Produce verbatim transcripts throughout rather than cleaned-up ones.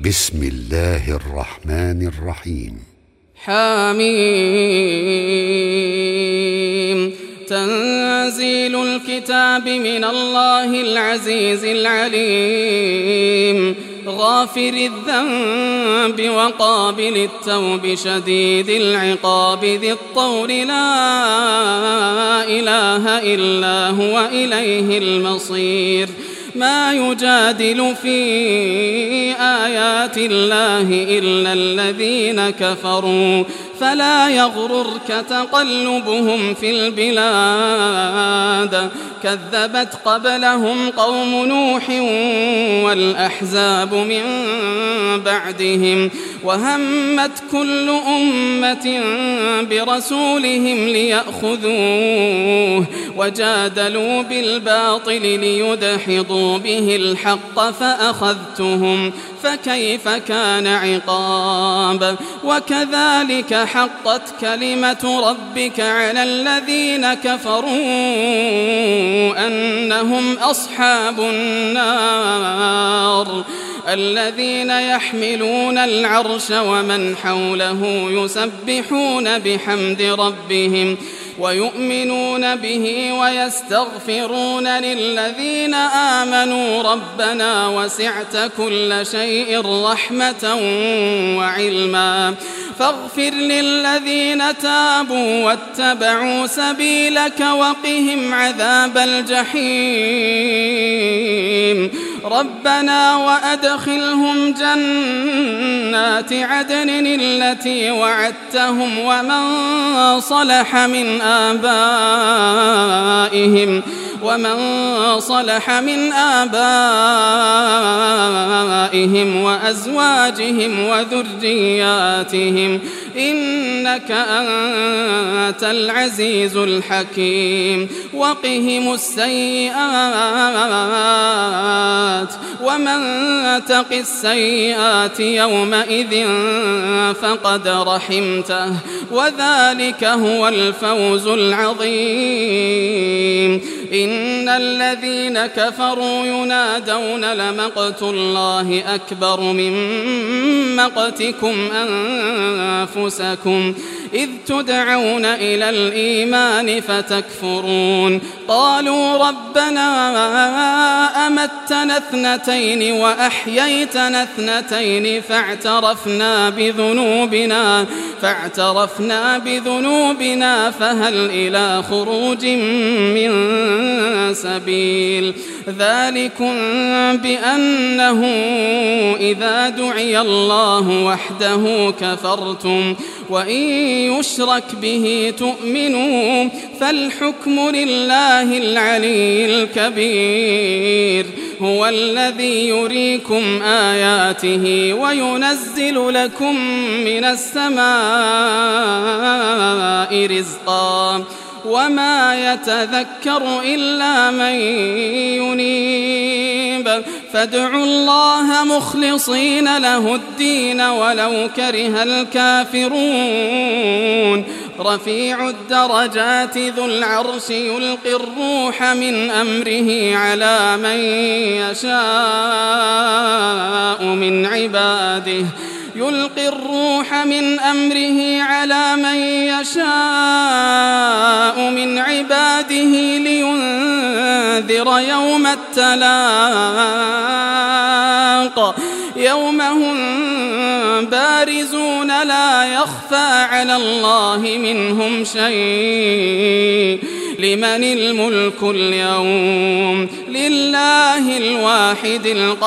بسم الله الرحمن الرحيم. حميم. تنزيل الكتاب من الله العزيز العليم، غافر الذنب وقابل التوب شديد العقاب ذي الطول لا إله إلا هو إليه المصير. ما يجادل في آيات الله إلا الذين كفروا، فلا يغررك تقلبهم في البلاد. كذبت قبلهم قوم نوح والأحزاب من بعدهم، وهمت كل أمة برسولهم ليأخذوه، وجادلوا بالباطل ليدحضوا به الحق فأخذتهم، فكيف كان عقاب. وكذلك حقت كلمة ربك على الذين كفروا أنهم أصحاب النار. الذين يحملون العرش ومن حوله يسبحون بحمد ربهم ويؤمنون به ويستغفرون للذين آمنوا ربنا وسعت كل شيء رحمة وعلما فاغفر للذين تابوا واتبعوا سبيلك وقهم عذاب الجحيم. ربنا وأدخلهم جنات عدن التي وعدتهم ومن صلح من آبائهم ومن صلح من آبائهم وأزواجهم وذرياتهم إنك أنت العزيز الحكيم. وقهم السيئات ومن تق السيئات يومئذ فقد رحمته وذلك هو الفوز العظيم. إن الذين كفروا ينادون لمقت الله أكبر من مقتكم أنفسكم إذ تدعون إلى الإيمان فتكفرون. قالوا ربنا أمتنا اثنتين وأحييتنا اثنتين فاعترفنا بذنوبنا فاعترفنا بذنوبنا فهل إلى خروج من سبيل. ذلكم بأنه إذا دعي الله وحده كفرتم وإن يشرك به تؤمنوا فالحكم لله العلي الكبير. هو الذي يريكم آياته وينزل لكم من السماء رزقا وما يتذكر إلا من ينيب. فادعوا الله مخلصين له الدين ولو كره الكافرون. رفيع الدرجات ذو العرش يلقي الروح من أمره على من يشاء من عباده يلقي الروح من أمره على من يشاء من عباده لينذر يوم التلاق يوم هم بارزون لا يخفى على الله منهم شيء. لمن الملك اليوم لله الواحد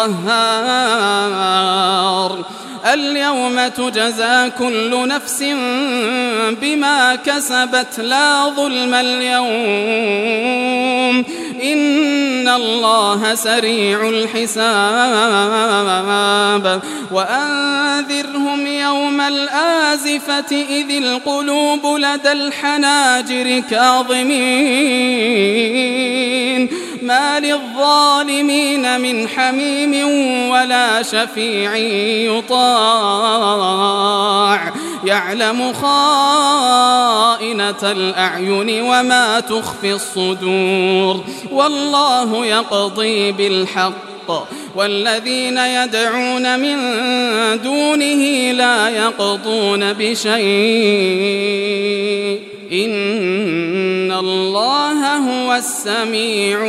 القهار. اليوم تجزى كل نفس بما كسبت لا ظلم اليوم إن الله سريع الحساب. وأنذرهم يوم الآزفة إذ القلوب لدى الحناجر كاظمين ما للظالمين من حميم ولا شفيع يطاع يعلم خائنة الأعين وما تخفي الصدور والله يقضي بالحق والذين يدعون من دونه لا يقضون بشيء إن الله هو السميع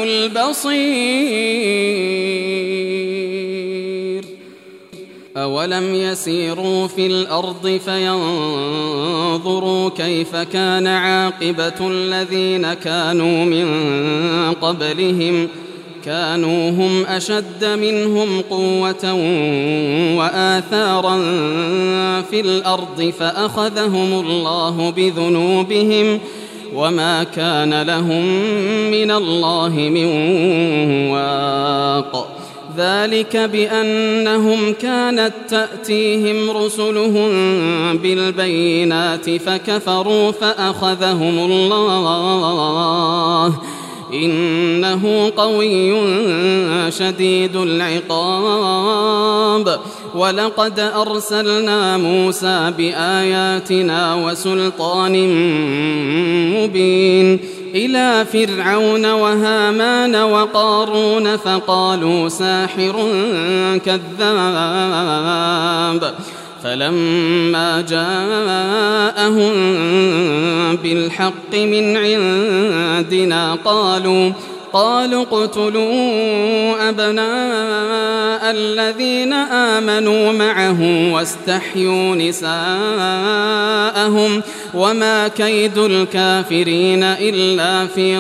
البصير أولم يسيروا في الأرض فينظروا كيف كان عاقبة الذين كانوا من قبلهم كانوا هم أشد منهم قوة وآثارا في الأرض فأخذهم الله بذنوبهم وما كان لهم من الله من واق ذلك بأنهم كانت تأتيهم رسلهم بالبينات فكفروا فأخذهم الله إنه قوي شديد العقاب ولقد أرسلنا موسى بآياتنا وسلطان مبين إلى فرعون وهامان وقارون فقالوا ساحر كذاب فلما جاءهم بالحق من عندنا قالوا قالوا اقتلوا أبناء الذين آمنوا معه واستحيوا نساءهم وما كيد الكافرين إلا في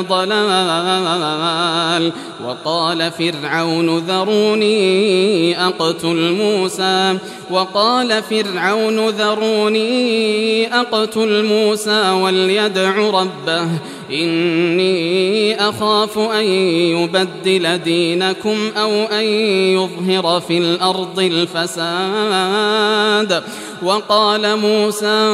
ضلال وقال فرعون ذروني أقتل موسى وقال فرعون ذروني أقتل موسى وليدع ربه إني أخاف أن يبدل دينكم أو أن يظهر في الأرض الفساد وقال موسى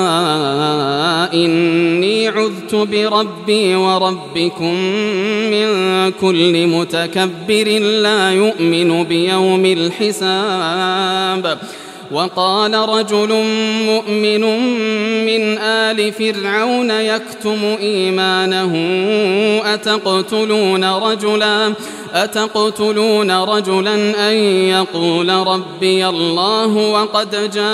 إني عذت بربي وربكم من كل متكبر لا يؤمن بيوم الحساب وقال رجل مؤمن من آل فرعون يكتم إيمانه أتقتلون رجلا أتقتلون رجلا أن يقول ربي الله وقد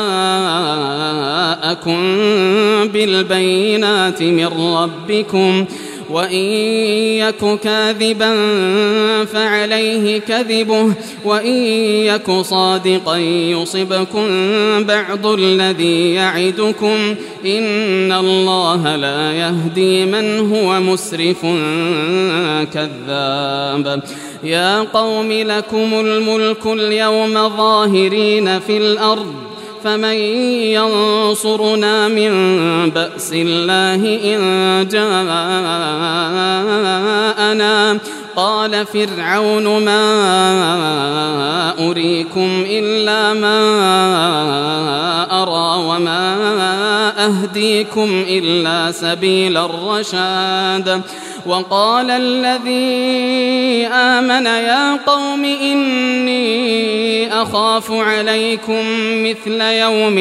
جاءكم بالبينات من ربكم وإن يك كاذبا فعليه كذبه وإن يك صادقا يصبكم بعض الذي يعدكم إن الله لا يهدي من هو مسرف كذاب يا قوم لكم الملك اليوم ظاهرين في الأرض فمن ينصرنا من بأس الله إن جاءنا قال فرعون ما أريكم إلا ما أرى وما أهديكم إلا سبيل الرشاد وقال الذي آمن يا قوم إني أخاف عليكم مثل يوم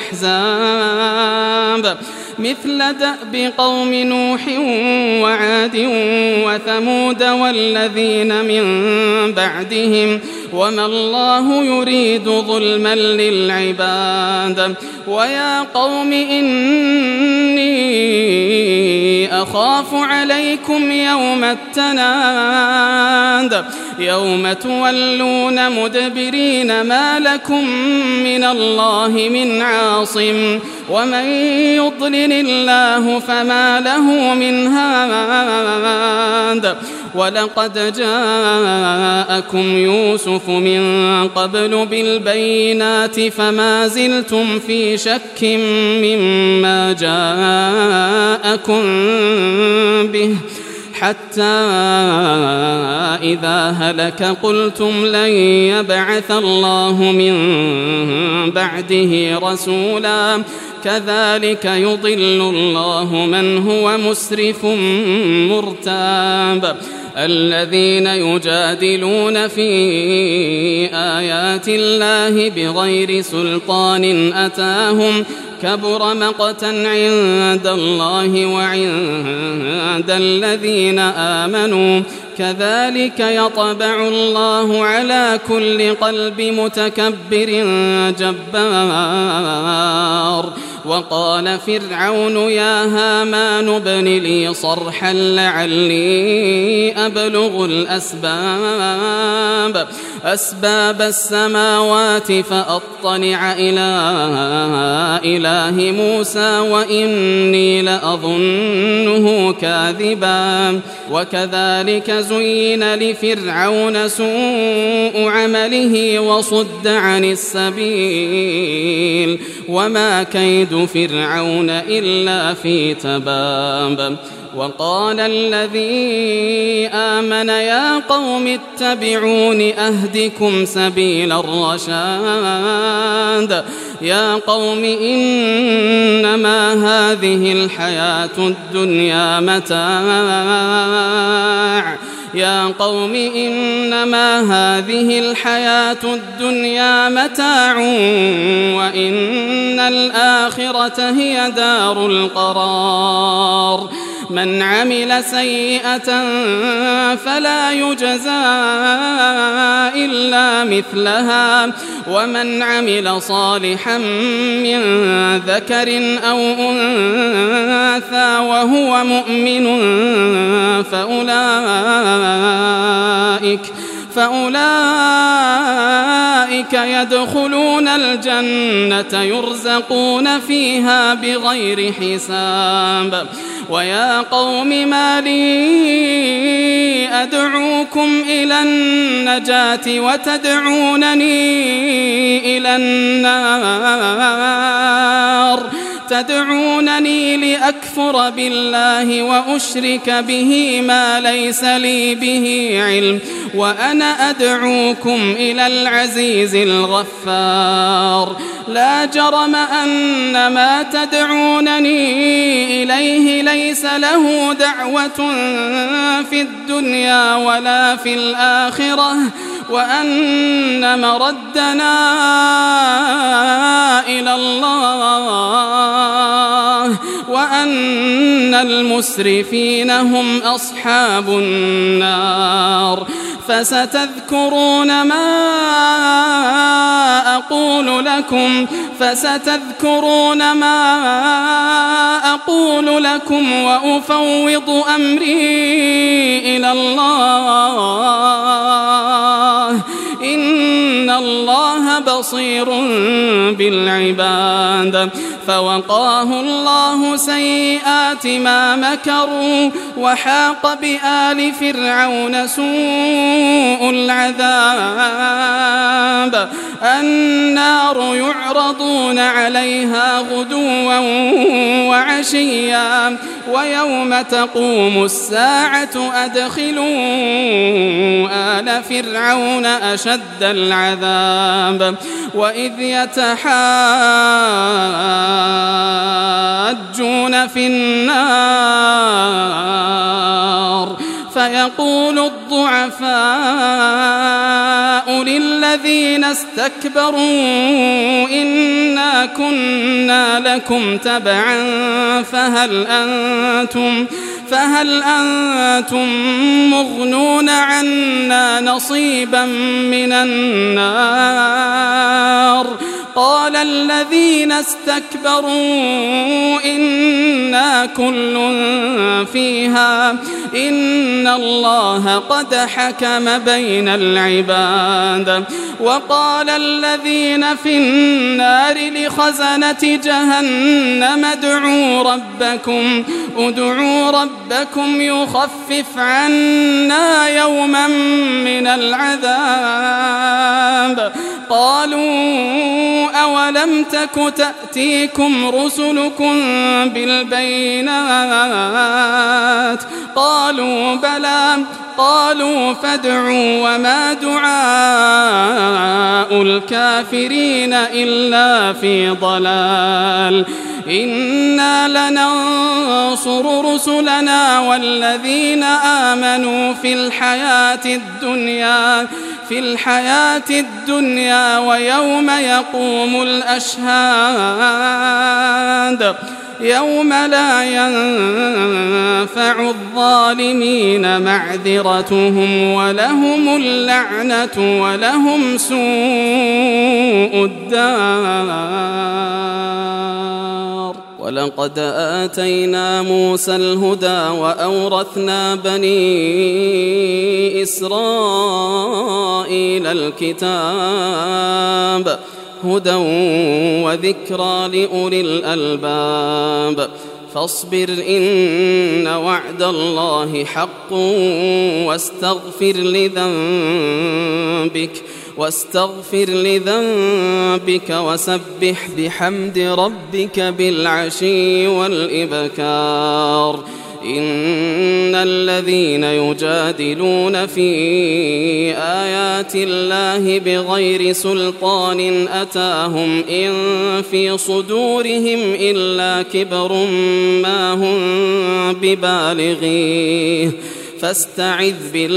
الأحزاب مثل دأب قوم نوح وعاد وثمود والذين من بعدهم وما الله يريد ظلما للعباد ويا قوم إني أخاف عليكم يوم التناد يوم تولون مدبرين ما لكم من الله من عاصم ومن يضلل الله فما له من هاد ولقد جاءكم يوسف من قبل بالبينات فما زلتم في شك مما جاءكم به حتى إذا هلك قلتم لن يبعث الله من بعده رسولا كذلك يضل الله من هو مسرف مرتاب الذين يجادلون في آيات الله بغير سلطان أتاهم كبر مقتا عند الله وعند الذين آمنوا كذلك يطبع الله على كل قلب متكبر جبار. وقال فرعون يا هامان ابن لي صرحا لعلي أبلغ الأسباب أسباب السماوات فأطلع إلى إله موسى وإني لأظنه كاذبا. وكذلك زين لفرعون سوء عمله وصد عن السبيل وما كيد فرعون إلا في تباب. وقال الذي آمن يا قوم اتبعون أهدكم سبيل الرشاد. يا قوم إنما هذه الحياة الدنيا متاع يا قوم إنما هذه الحياة الدنيا متاع وإن الآخرة هي دار القرار. من عمل سيئة فلا يجزى إلا مثلها ومن عمل صالحا من ذكر أو أنثى وهو مؤمن فأولئك فأولئك يدخلون الجنة يرزقون فيها بغير حساب. ويا قوم ما لي أدعوكم إلى النجاة وتدعونني إلى النار تدعونني لأكفر بالله وأشرك به ما ليس لي به علم وأنا أدعوكم إلى العزيز الغفار. لا جرم أن ما تدعونني إليه ليس له دعوة في الدنيا ولا في الآخرة وأن مردنا إلى الله وأن المسرفين هم أصحاب النار. فستذكرون ما أقول لكم فستذكرون ما أقول لكم وأفوض أمري إلى الله إن الله بصير بالعباد. فوقاه الله سيئات ما مكروا وحاق بآل فرعون سوء العذاب. النار يعرضون عليها غدوا وعشيا ويوم تقوم الساعة أدخلوا آل فرعون أشد العذاب. وإذ يتحاجون في النار فيقول الضعفاء للذين استكبروا إنا كنا لكم تبعا فهل أنتم فهل أنتم مغنون عنا نصيبا من النار. قال الذين استكبروا إنا كل فيها إن الله قد حكم بين العباد. وقال الذين في النار لخزنة جهنم ادعوا ربكم ادعوا ربكم يخفف عنا يوما من العذاب. قالوا أولم أولم تك تأتيكم رسلكم بالبينات قالوا بلى قالوا فادعوا وما دعاء الكافرين إلا في ضلال إنا لننصر رسلنا والذين آمنوا في الحياة الدنيا في الحياة الدنيا ويوم يقوم الأشهاد يوم لا ينفع الظالمين معذرتهم ولهم اللعنة ولهم سوء الدار. ولقد آتينا موسى الهدى وأورثنا بني إسرائيل الكتاب هدى وذكرى لأولي الألباب. فاصبر إن وعد الله حق واستغفر لذنبك واستغفر لذنبك وسبح بحمد ربك بالعشي والإبكار. إن الذين يجادلون في آيات الله بغير سلطان أتاهم إن في صدورهم إلا كبر ما هم ببالغيه فاستعذ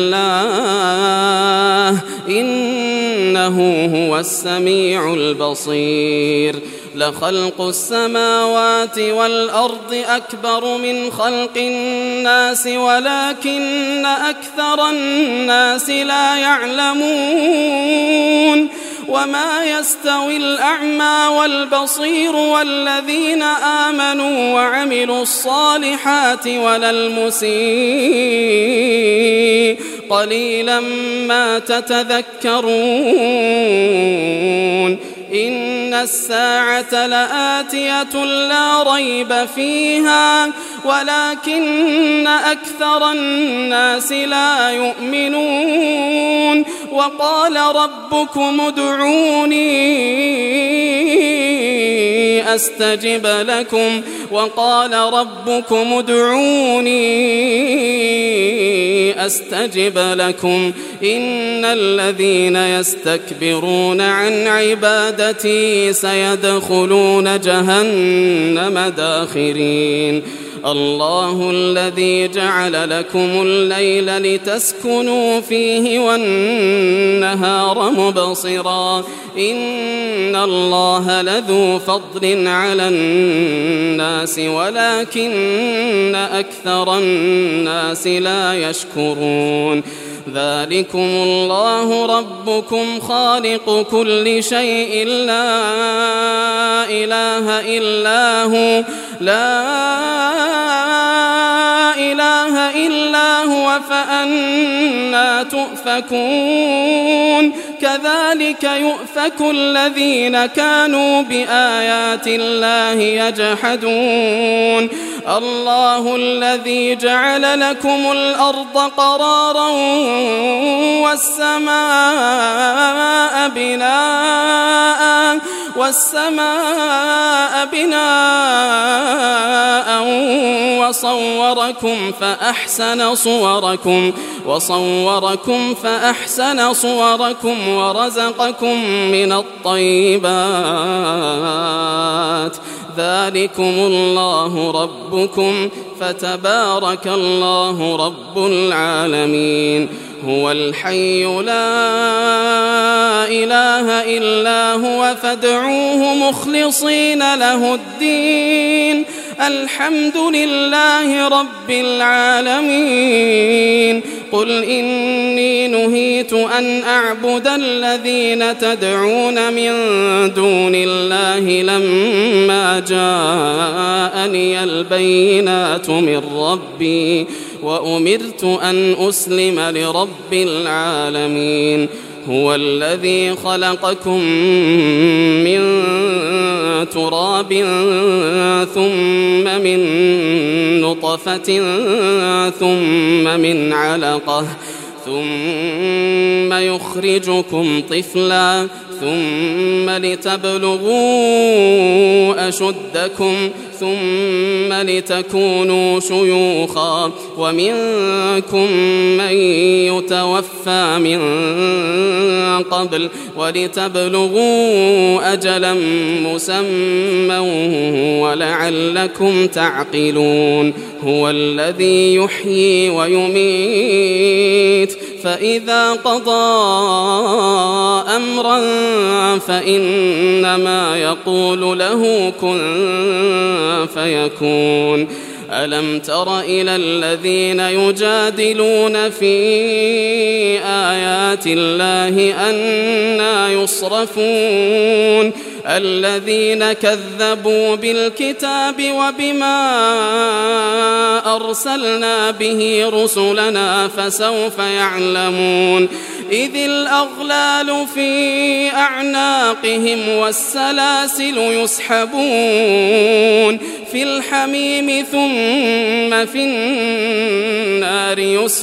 بالله إنه هو السميع البصير. لخلق السماوات والأرض أكبر من خلق الناس ولكن أكثر الناس لا يعلمون. وما يستوي الأعمى والبصير والذين آمنوا وعملوا الصالحات ولا المسيء قليلا ما تتذكرون. إن الساعة لآتية لا ريب فيها ولكن أكثر الناس لا يؤمنون. وقال ربكم ادعوني أستجب لكم وقال ربكم ادعوني أستجب لكم إن الذين يستكبرون عن عبادتي سيدخلون جهنم داخرين. الله الذي جعل لكم الليل لتسكنوا فيه والنهار مبصرا إن الله لذو فضل على الناس ولكن أكثر الناس لا يشكرون. ذلكم الله ربكم خالق كل شيء لا إله إلا هو لا إله إلا هو فأنى تؤفكون. كذلك يؤفك الذين كانوا بآيات الله يجحدون. الله الذي جعل لكم الأرض قرارا والسماء بناء والسماء بناء وصوركم فأحسن صوركم وصوركم فأحسن صوركم ورزقكم من الطيبات. ذلكم الله ربكم فتبارك الله رب العالمين. هو الحي لا إله إلا هو فادعوه مخلصين له الدين الحمد لله رب العالمين. قل إني نهيت أن أعبد الذين تدعون من دون الله لما جاءني البينات من ربي وأمرت أن أسلم لرب العالمين. هو الذي خلقكم من تراب ثم من نطفة ثم من علقة ثم يخرجكم طفلا ثم لتبلغوا أشدكم ثم لتكونوا شيوخا ومنكم من يتوفى من قبل ولتبلغوا أجلا مسمى ولعلكم تعقلون هو الذي يحيي ويميت فإذا قضى أمرا فإنما يقول له كن فيكون ألم تر إلى الذين يجادلون في آيات الله أنى يصرفون الذين كذبوا بالكتاب وبما أرسلنا به رسلنا فسوف يعلمون إذ الأغلال في أعناقهم والسلاسل يسحبون في الحميم ثم في النار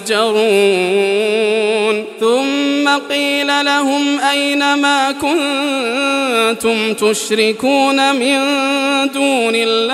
يسجرون ثم قيل لهم أين ما كنتم تشركون من دون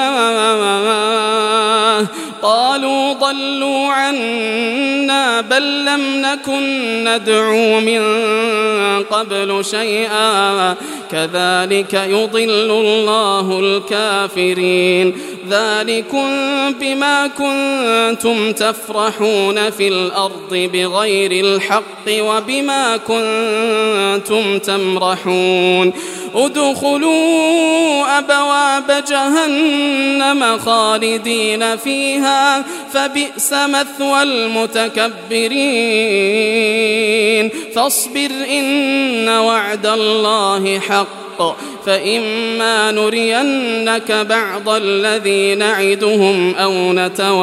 الله قالوا ضلوا عنا بل لم نكن ندعو من قبل شيئا كذلك يضل الله الكافرين ذلكم بما كنتم تفرحون في الأرض بغير الحق وبما كنتم تمرحون ادخلوا أبواب جهنم خالدين فيها فبئس مثوى المتكبرين فاصبر إن وعد الله حق فإما نرينك بعض الذي نعدهم أو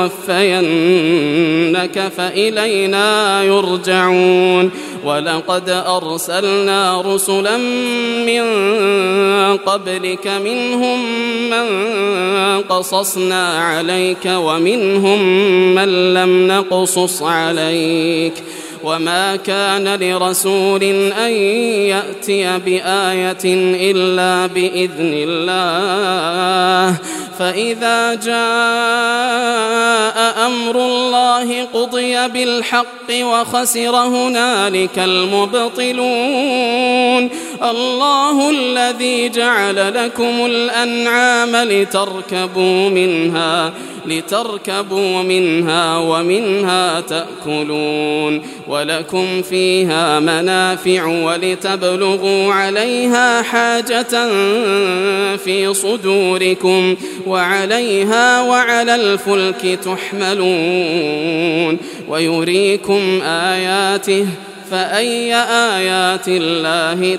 نتوفينك فإلينا يرجعون ولقد أرسلنا رسلا من قبلك منهم من قصصنا عليك ومنهم من لم نقصص عليك وما كان لرسول أن يأتي بآية إلا بإذن الله فإذا جاء أمر الله قضي بالحق وخسر هنالك المبطلون الله الذي جعل لكم الأنعام لتركبوا منها لتركبوا منها ومنها تأكلون ولكم فيها منافع ولتبلغوا عليها حاجة في صدوركم وعليها وعلى الفلك تحملون ويريكم آياته فأي آيات الله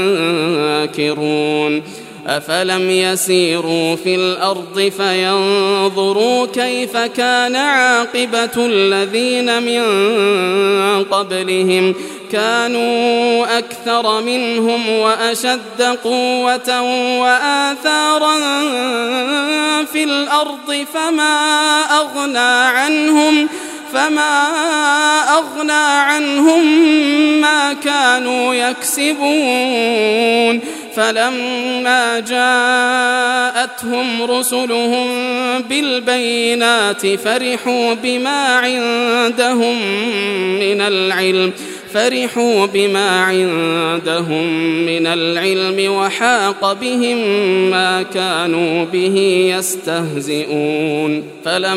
تنكرون أفلم يسيروا في الأرض فينظروا كيف كان عاقبة الذين من قبلهم كانوا أكثر منهم وأشد قوة وآثارا في الأرض فما أغنى عنهم فما أغنى عنهم ما كانوا يكسبون فلما جاءتهم رسلهم بالبينات فرحوا بما عندهم من العلم فرحوا بما عندهم من العلم وحاق بهم ما كانوا به يستهزئون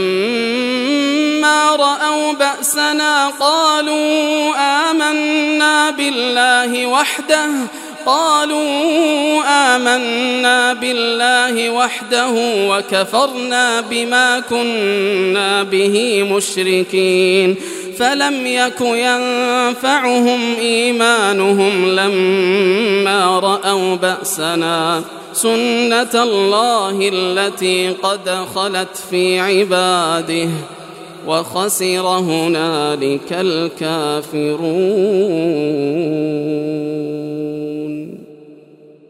فلما رأوا بأسنا قالوا آمنا بالله وحده قالوا آمنا بالله وحده وكفرنا بما كنا به مشركين فلم يك ينفعهم إيمانهم لما رأوا بأسنا سنة الله التي قد خلت في عباده وخسر هنالك الكافرون.